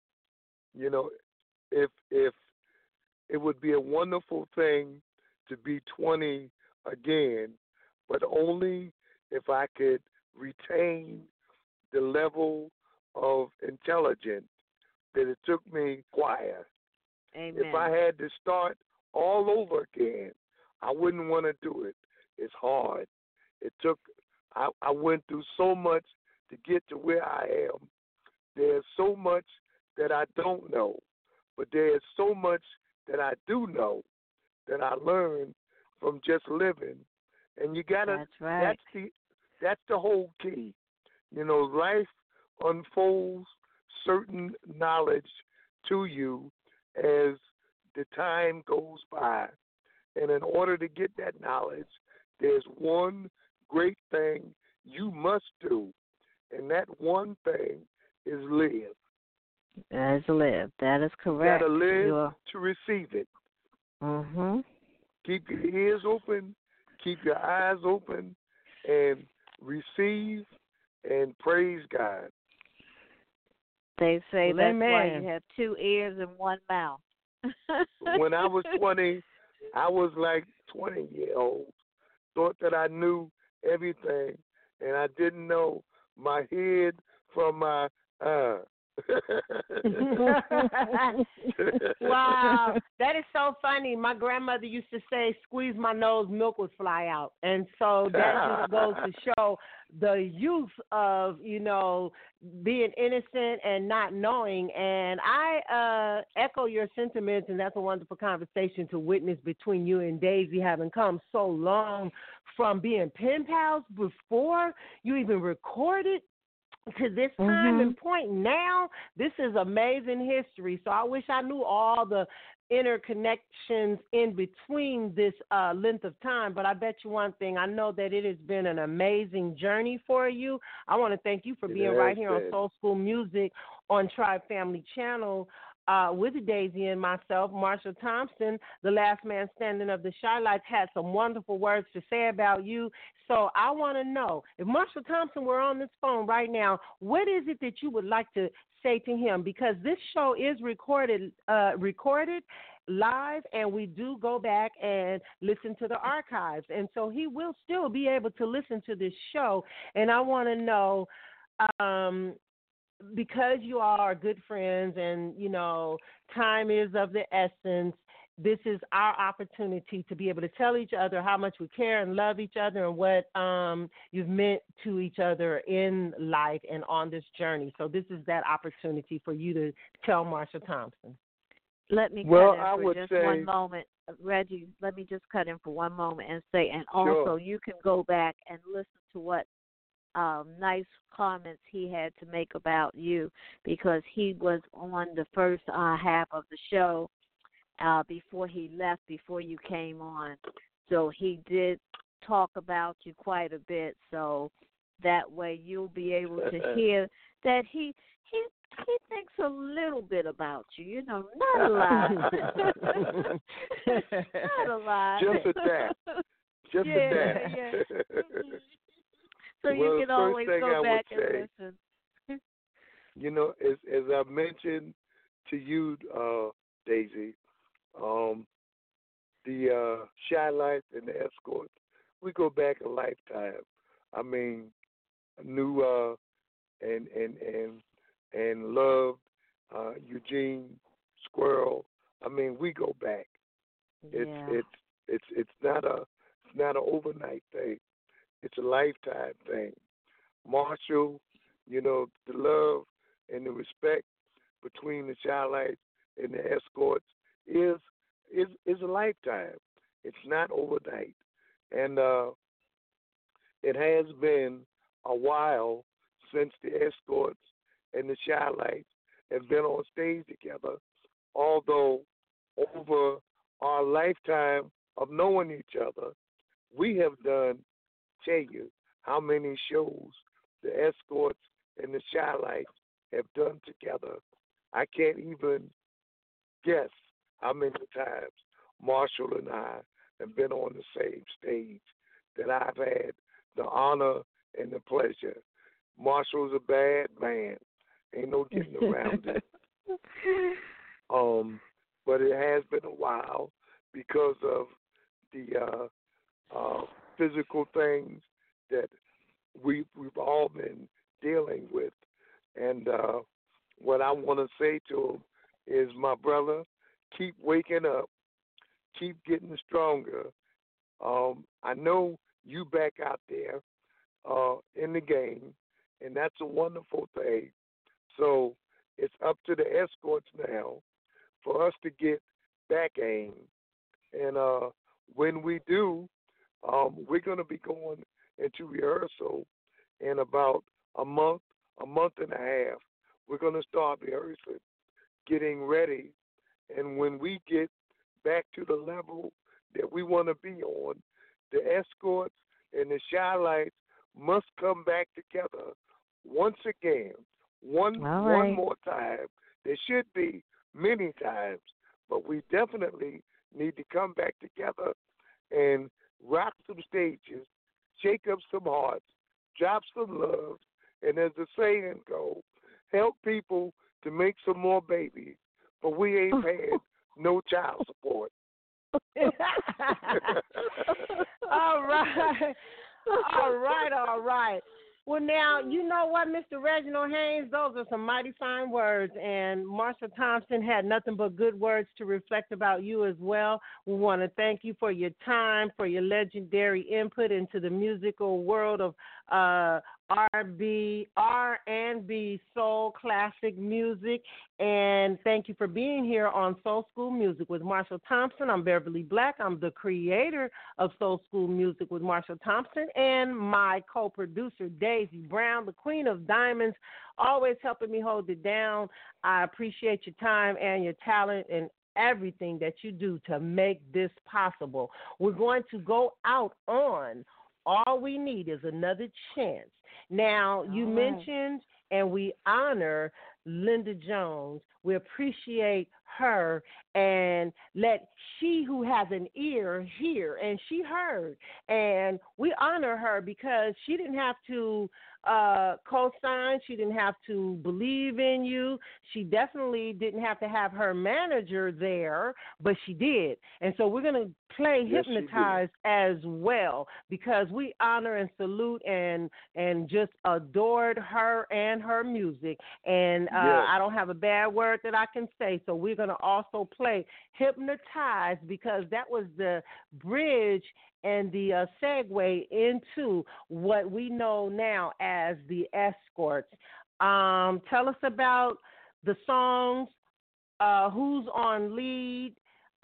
if it would be a wonderful thing to be 20 again, but only if I could retain the level of intelligence that it took me acquire. Amen. If I had to start all over again, I wouldn't want to do it. It's hard. I went through so much to get to where I am. There's so much that I don't know, but there's so much that I do know that I learned from just living. And you gotta. That's right. That's the whole key. Life unfolds certain knowledge to you as the time goes by. And in order to get that knowledge, there's one great thing you must do. And that one thing is live. That is live. That is correct. You gotta live to receive it. Mm-hmm. Keep your ears open, keep your eyes open, and receive and praise God. They say that's amen. why you have 2 ears and 1 mouth. When I was 20, I was like 20-year-old. Thought that I knew everything, and I didn't know my head from my Wow, that is so funny. My grandmother used to say, "Squeeze my nose, milk would fly out," and so that just goes to show the youth of being innocent and not knowing. And I echo your sentiments, and that's a wonderful conversation to witness between you and Daisy, having come so long from being pen pals before you even recorded to this time and point now. This is amazing history. So I wish I knew all the interconnections in between this length of time. But I bet you one thing, I know that it has been an amazing journey for you. I want to thank you for being right here on Soul School Music on Tribe Family Channel. With Daisy and myself, Marshall Thompson, the last man standing of the Chi-Lites, had some wonderful words to say about you. So I want to know, if Marshall Thompson were on this phone right now, what is it that you would like to say to him? Because this show is recorded live, and we do go back and listen to the archives. And so he will still be able to listen to this show. And I want to know, because you all are good friends and, time is of the essence, this is our opportunity to be able to tell each other how much we care and love each other and what you've meant to each other in life and on this journey. So this is that opportunity for you to tell Marshall Thompson. Let me cut in for just one moment. Reggie, let me just cut in for one moment and say, and also you can go back and listen to what nice comments he had to make about you, because he was on the first half of the show before he left, before you came on. So he did talk about you quite a bit, so that way you'll be able to hear that he thinks a little bit about you, not a lot. Not a lot. Just a tad. Just a tad. Yeah. So you can always go back and listen. As I mentioned to you, Daisy, the Chi-Lites and the Escorts, we go back a lifetime. I mean, knew and loved Eugene Squirrel. I mean, we go back. It's not an overnight thing. It's a lifetime thing. Marshall, the love and the respect between the Chi-Lites and the Escorts is a lifetime. It's not overnight. And it has been a while since the Escorts and the Chi-Lites have been on stage together, although over our lifetime of knowing each other, we have done, tell you how many shows the Escorts and the Chi-Lites have done together. I can't even guess how many times Marshall and I have been on the same stage that I've had the honor and a pleasure. Marshall's a bad man. Ain't no getting around it. But it has been a while because of the physical things that we've all been dealing with. And what I want to say to him is, my brother, keep waking up, keep getting stronger. I know you back out there in the game, and that's a wonderful thing. So it's up to the Escorts now for us to get back aim. And when we do, we're going to be going into rehearsal in about a month and a half. We're going to start rehearsing, getting ready. And when we get back to the level that we want to be on, the Escorts and the Chi-Lites must come back together once again, one more time. There should be many times, but we definitely need to come back together and rock some stages, shake up some hearts, drop some love, and as the saying goes, help people to make some more babies, but we ain't paying no child support. All right. Well, now, you know what, Mr. Reginald Haynes, those are some mighty fine words, and Marshall Thompson had nothing but good words to reflect about you as well. We want to thank you for your time, for your legendary input into the musical world of R&B, soul, classic music, and thank you for being here on Soul School Music with Marshall Thompson. I'm Beverly Black. I'm the creator of Soul School Music with Marshall Thompson, and my co-producer, Daisy Brown, the Queen of Diamonds, always helping me hold it down. I appreciate your time and your talent and everything that you do to make this possible. We're going to go out on All We Need Is Another Chance. Now, you mentioned and we honor Linda Jones. We appreciate her and let she who has an ear hear, and she heard. And we honor her because she didn't have to co-sign. She didn't have to believe in you. She definitely didn't have to have her manager there, but she did. And so we're going to play Hypnotized as well because we honor and salute and just adored her and her music. And I don't have a bad word that I can say, so we're going to also play Hypnotized because that was the bridge and the segue into what we know now as the Escorts. Tell us about the songs, who's on lead,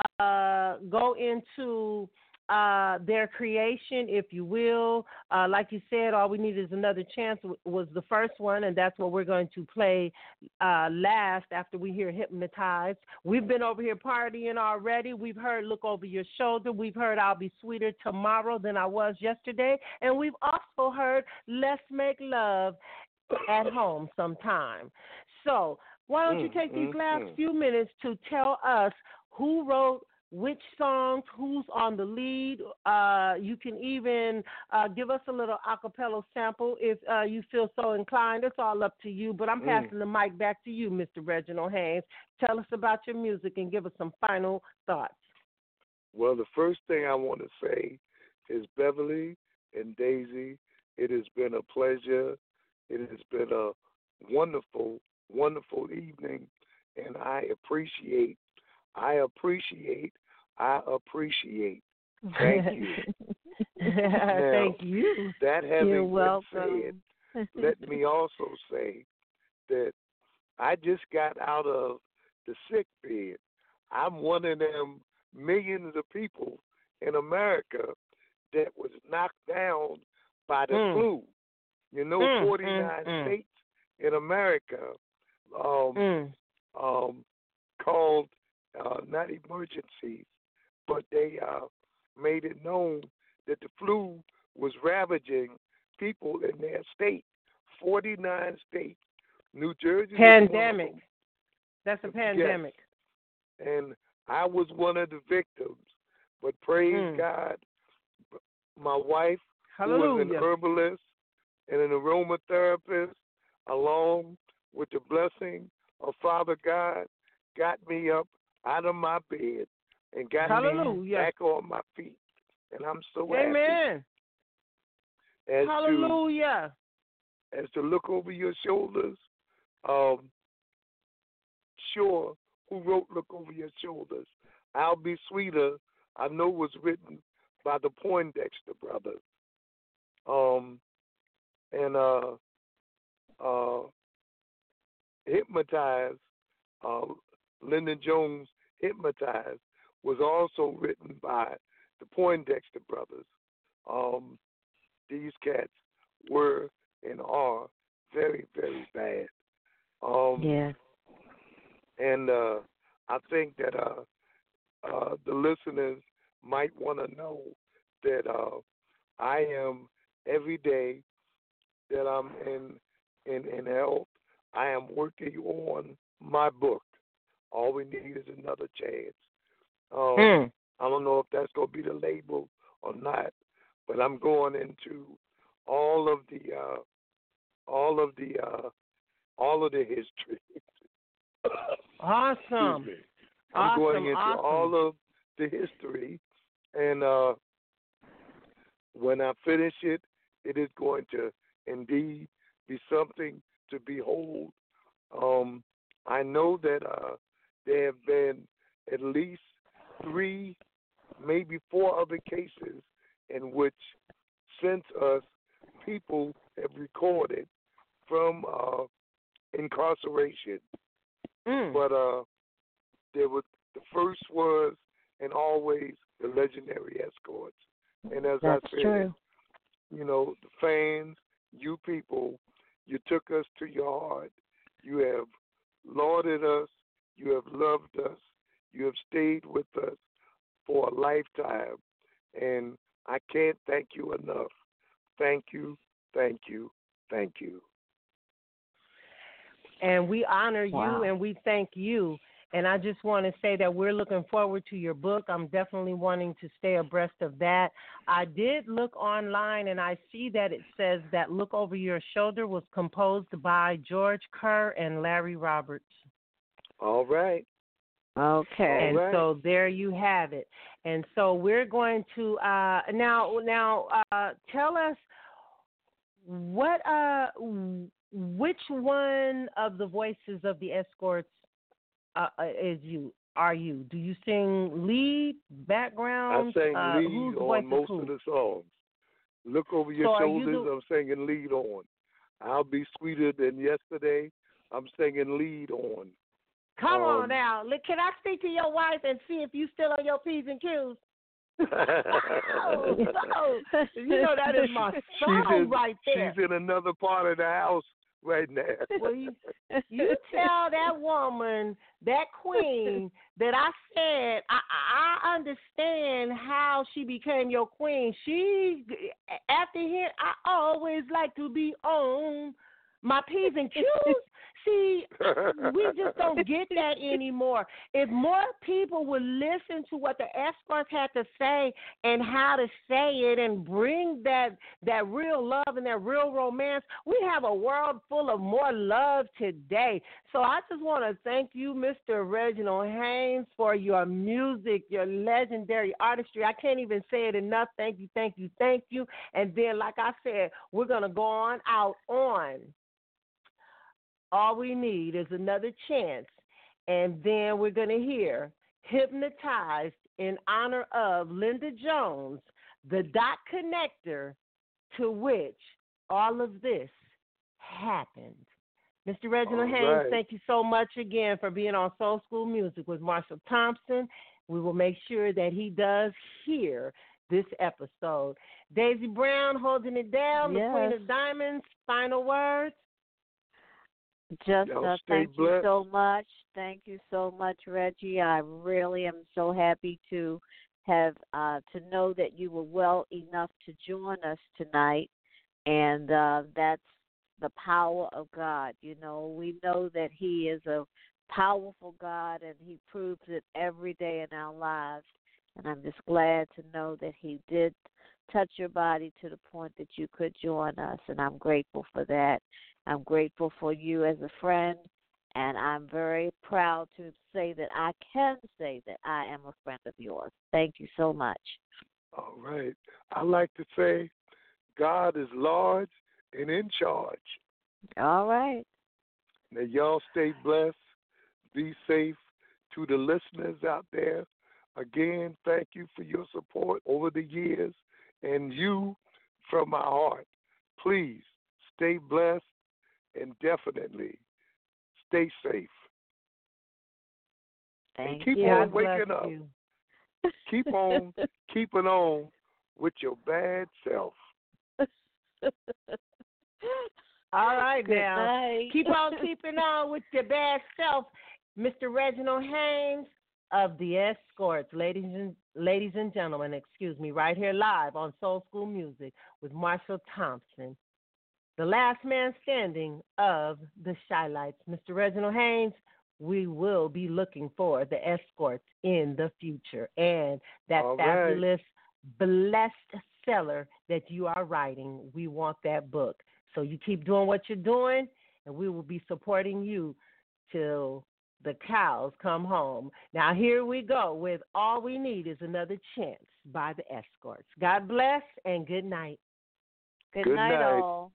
go into their creation, if you will. Like you said, All We Need Is Another Chance was the first one, and that's what we're going to play last after we hear Hypnotized. We've been over here partying already. We've heard Look Over Your Shoulder. We've heard I'll Be Sweeter Tomorrow Than I Was Yesterday. And we've also heard Let's Make Love at Home Sometime. So why don't you take these last few minutes to tell us who wrote which songs, who's on the lead. You can even give us a little a cappella sample if you feel so inclined. It's all up to you, but I'm passing the mic back to you, Mr. Reginald Haynes. Tell us about your music and give us some final thoughts. Well, the first thing I want to say is Beverly and Daisy, it has been a pleasure. It has been a wonderful, wonderful evening, and I appreciate. Thank you. Now, thank you. That having You're been welcome. said, let me also say that I just got out of the sick bed. I'm one of them millions of people in America that was knocked down by the flu. You know, 49 states in America called not emergencies, but they made it known that the flu was ravaging people in their state. 49 states. New Jersey. Pandemic. That's a pandemic. Yes. And I was one of the victims. But praise God, my wife, who was an herbalist, and an aromatherapist, along with the blessing of Father God, got me up out of my bed and got me back on my feet. And I'm so Amen. happy. Hallelujah. As to look over your shoulders, sure, who wrote Look Over Your Shoulders? I'll Be Sweeter, I know was written by the Poindexter brothers. Hypnotized, Lyndon Jones' Hypnotized was also written by the Poindexter brothers. These cats were and are very, very bad. Yes. And I think that the listeners might want to know that I am, every day that I'm in health, I am working on my book. All we need is another chance. I don't know if that's going to be the label or not, but I'm going into all of the history. Awesome. I'm going into all of the history, and when I finish it, it is going to indeed be something to behold. I know that there have been at least 3, maybe 4 other cases in which, since us, people have recorded from incarceration. But there was, the first was and always the legendary escorts. And as That's I said, true. you know, the fans, you people, you took us to your heart. You have lauded us. You have loved us. You have stayed with us for a lifetime. And I can't thank you enough. Thank you, thank you, thank you. And we honor you and we thank you. And I just want to say that we're looking forward to your book. I'm definitely wanting to stay abreast of that. I did look online, and I see that it says that Look Over Your Shoulder was composed by George Kerr and Larry Roberts. All right. Okay. And so there you have it. And so we're going to now tell us which one of the voices of the escorts are you? Do you sing lead, background? I sang lead on most of the songs. Look Over Your Shoulders, I'm singing lead on. I'll Be Sweeter Than Yesterday, I'm singing lead on. Come on now. Can I speak to your wife and see if you still on your P's and Q's? You know that is my song right there. She's in another part of the house right now. Well, you tell that woman, that queen, that I said I understand how she became your queen. She, after here, I always like to be on my P's and Q's. See, we just don't get that anymore. If more people would listen to what the escorts had to say and how to say it and bring that real love and that real romance, we have a world full of more love today. So I just want to thank you, Mr. Reginald Haynes, for your music, your legendary artistry. I can't even say it enough. Thank you, thank you, thank you. And then, like I said, we're going to go on out on All We Need Is Another Chance. And then we're going to hear Hypnotized in honor of Linda Jones, the dot connector to which all of this happened. Mr. Reginald Haynes, thank you so much again for being on Soul School Music with Marshall Thompson. We will make sure that he does hear this episode. Daisy Brown holding it down, the Queen of Diamonds, final words. Just thank you so much. Thank you so much, Reggie. I really am so happy to have to know that you were well enough to join us tonight, and that's the power of God. You know, we know that He is a powerful God, and He proves it every day in our lives. And I'm just glad to know that He did touch your body to the point that you could join us, and I'm grateful for that. I'm grateful for you as a friend, and I'm very proud to say that I can say that I am a friend of yours. Thank you so much. All right. I like to say God is large and in charge. All right. Now, y'all stay blessed. Be safe. To the listeners out there, again, thank you for your support over the years. And you, from my heart, please stay blessed and definitely stay safe. Thank and keep you. on waking up. Keep on keeping on with your bad self. All right, Good now. night. Keep on keeping on with your bad self. Mr. Reginald Haynes of the Escorts, ladies and gentlemen, right here live on Soul School Music with Marshall Thompson, the last man standing of the Shy-Lites. Mr. Reginald Haynes, we will be looking for the Escorts in the future and that fabulous, blessed seller that you are writing. We want that book. So you keep doing what you're doing, and we will be supporting you till the cows come home. Now, here we go with All We Need Is Another Chance by the Escorts. God bless and good night. Good night, all.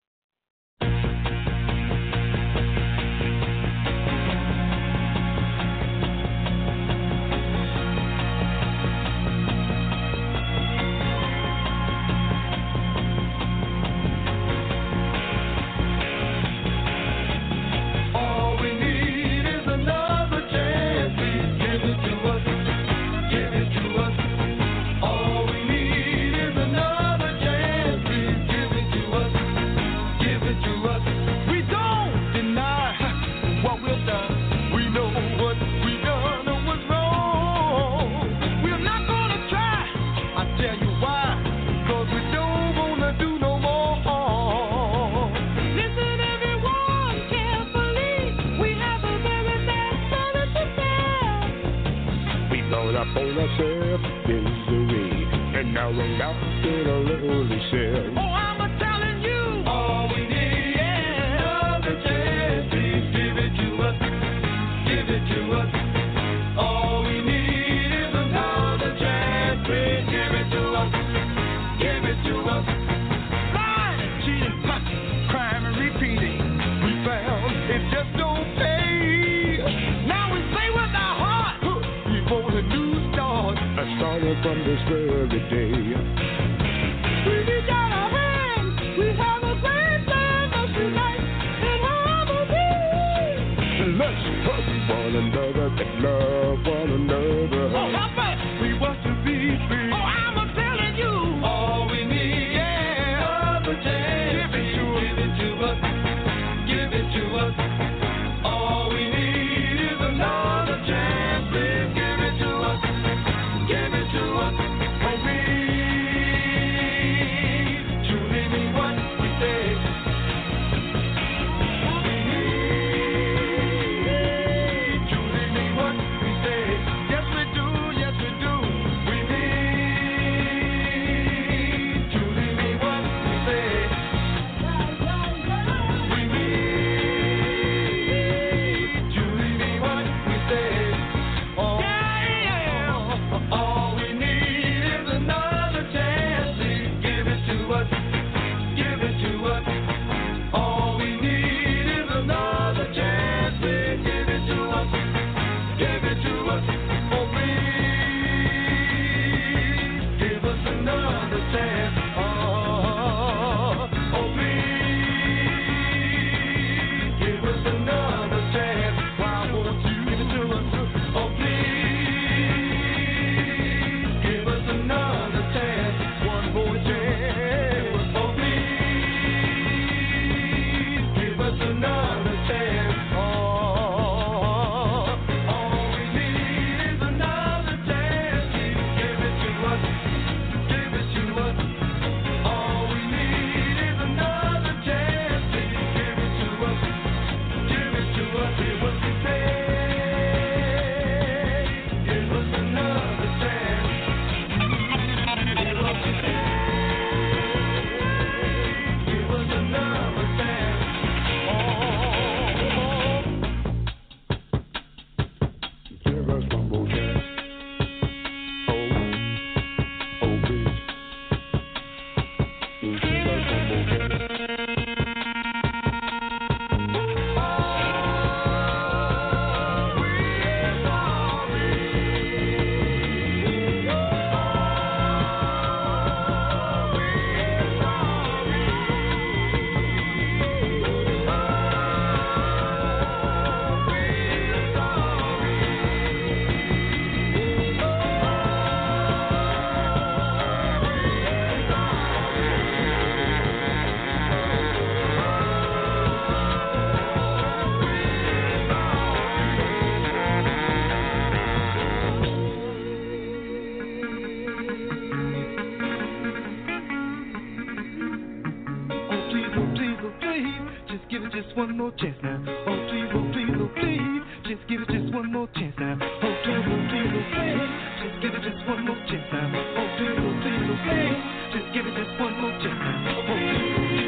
On ourselves misery, and now we're locked in a lonely cell. Oh, I'm telling you, all we need is another chance. Please give it to us, give it to us. All we need is another chance. Please give it to us, give it to us. Lying, cheating, crime and repeating. We found it just don't pay. Now we say with our heart, we want a new start. I started from this very day. We reach out our hands, we have a great plan of tonight in harmony. Let's hug one another and love one another. Oh, help us! We want to be free. Oh, I'm telling you, all we need, another chance. Give it to us, give it to us. All we need is another chance. Please give it to us, give it to us. Oh, we just one more chance now. Oh please, oh please, oh please, just give it just one more chance now. Oh please, oh please, oh please, just give it just one more chance now. Oh please, oh please, oh please, just give it just one more chance now. Oh please, oh please, oh please, just give it just one more chance now.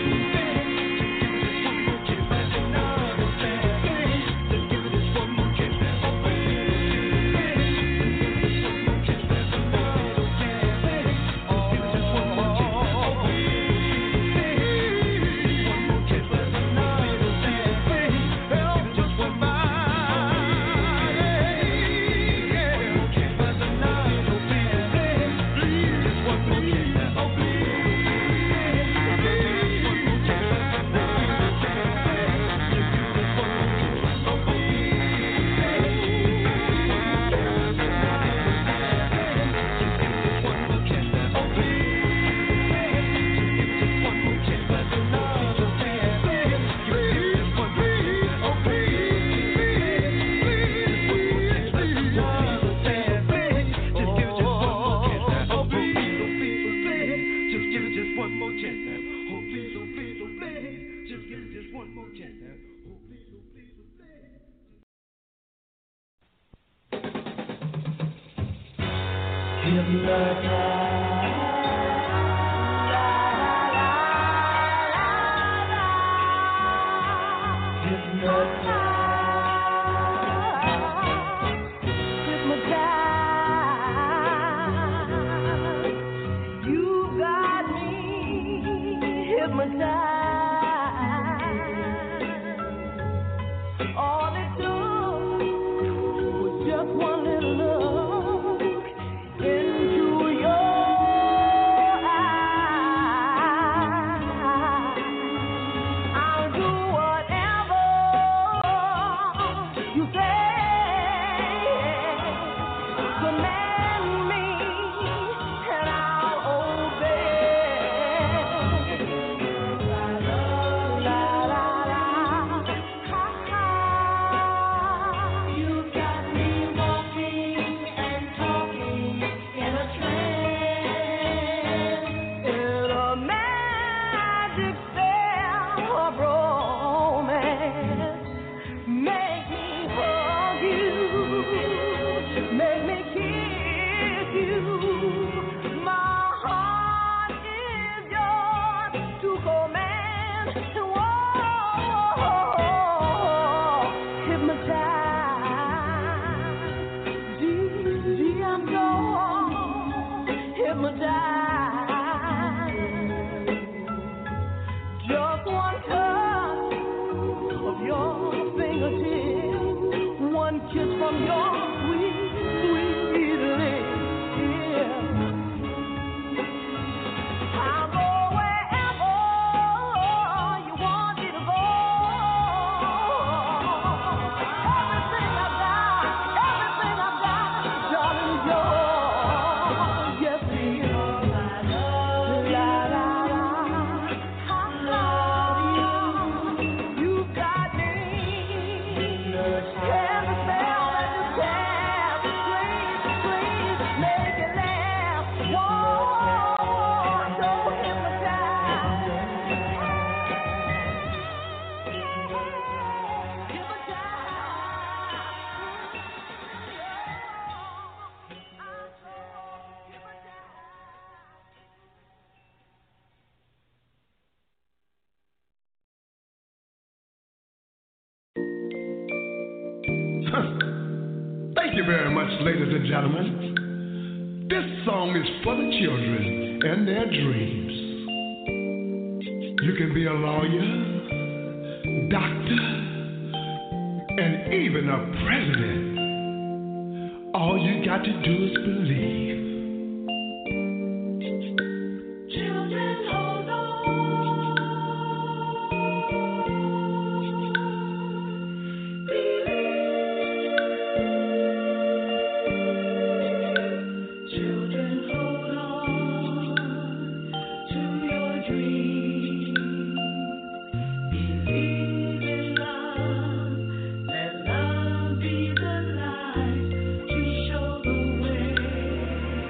Thank you very much, ladies and gentlemen. This song is for the children and their dreams. You can be a lawyer, doctor, and even a president. All you got to do is believe. Children, hold on. Show the way.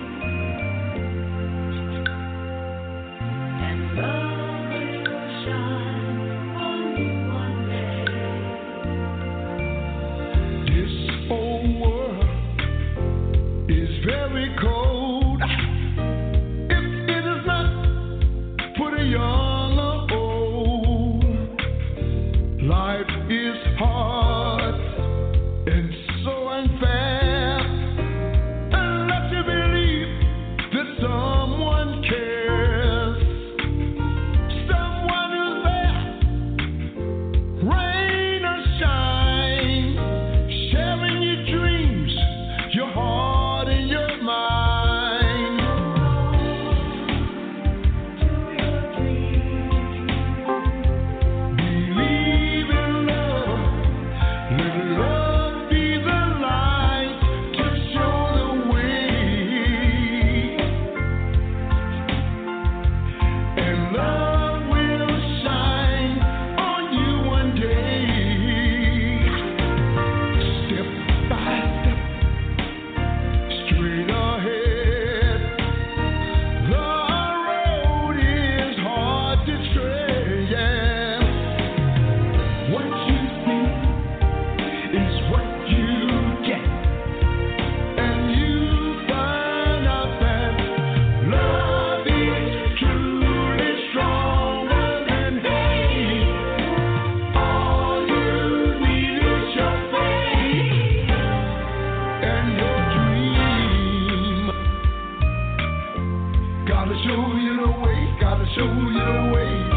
Gotta show you the way, gotta show you the way.